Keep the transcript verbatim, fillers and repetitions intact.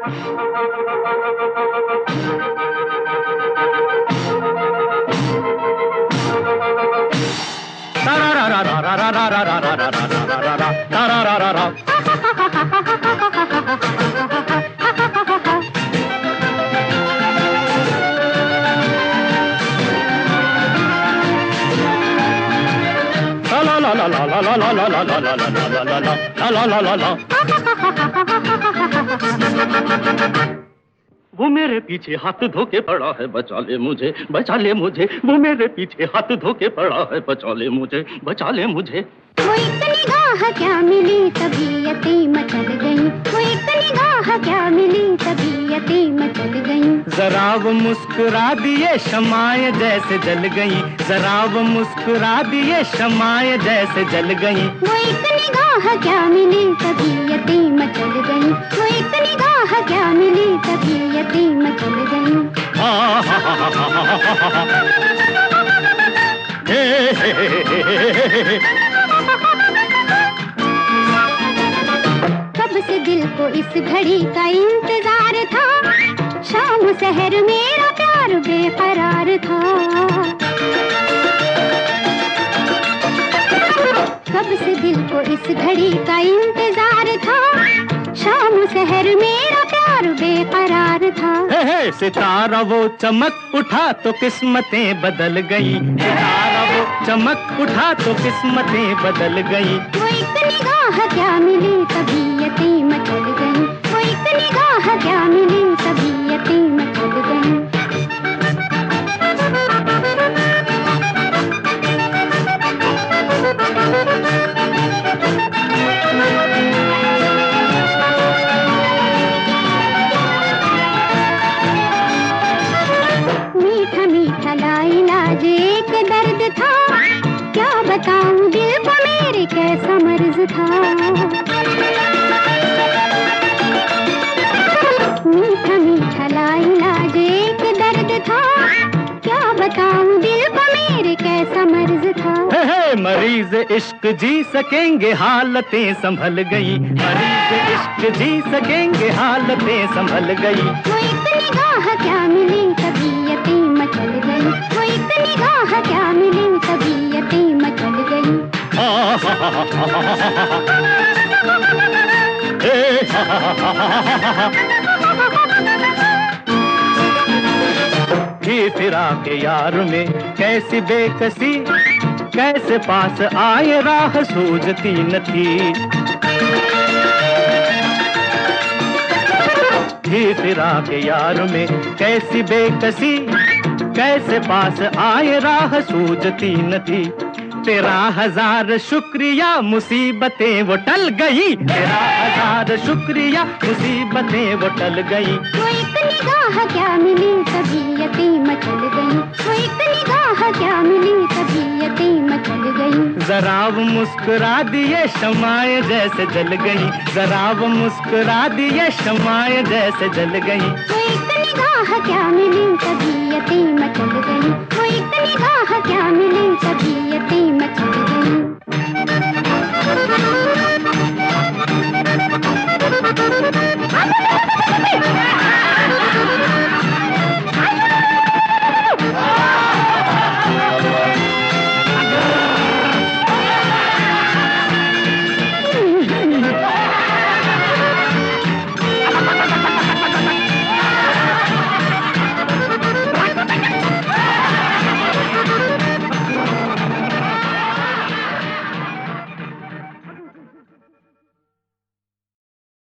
वो मेरे पीछे हाथ धोके पड़ा है, बचा ले मुझे, बचा ले मुझे। वो मेरे पीछे हाथ धोके पड़ा है, बचा ले मुझे, बचा ले मुझे। वो एक निगाह क्या मिली तबीयतें मचल गईं, वो एक निगाह क्या मिली तबीयतें मचल गईं। जरा वो मुस्कुरा दिए शमाए जैसे जल गई, जरा वो मुस्कुरा दिए शमाए जैसे जल गई। वो एक निगाह क्या मिली तबीयतें मचल गईं, वो एक निगाह क्या मिली तबीयतें मचल गईं। कब से दिल को इस घड़ी का इंतजार था, शाम शहर मेरा प्यार बेकरार था। कब से दिल को इस घड़ी का इंतजार था, शाम शहर मेरा प्यार बेकरार था। हे हे सितारा वो चमक उठा तो किस्मतें बदल गई, सितारा वो चमक उठा तो किस्मतें बदल गई। वो एक निगाह क्या मिली तबीयतें मचल गईं, वो एक निगाह क्या मिली तबीयतें मचल गईं। मीठा मीठा लाइलाज एक दर्द था, क्या बताऊं दिल को मेरे कैसा मर्ज था। मीठा मीठा लाइलाज एक दर्द था, क्या बताऊं दिल को मेरे कैसा मर्ज था। हे हे मरीज इश्क जी सकेंगे हालतें संभल गई, मरीज इश्क जी सकेंगे हालतें संभल गई। वो एक निगाह क्या मिली तबीयतें मचल गई, वो एक निगाह क्या मिली तबीयतें मचल गई। ये फिराक यार में कैसी बेकसी, कैसे पास आए राह सूझती न थी। ये फिराक यार में कैसी बेकसी, कैसे पास आए राह सूझती न थी। तेरा हजार शुक्रिया मुसीबतें वो टल गई, तेरा हजार शुक्रिया मुसीबतें वो टल गई। वो एक निगाह क्या मिली तबीयतें मचल गई, वो एक निगाह क्या मिली तबीयतें मचल गई। जरा वो मुस्कुरा दिए शमाए जैसे जल गई, जरा वो मुस्कुरा दिए शमाए जैसे जल गई। वो एक निगाह क्या मिली तबीयतें मचल गई, वो एक निगाह क्या मिली तबीयतें मचल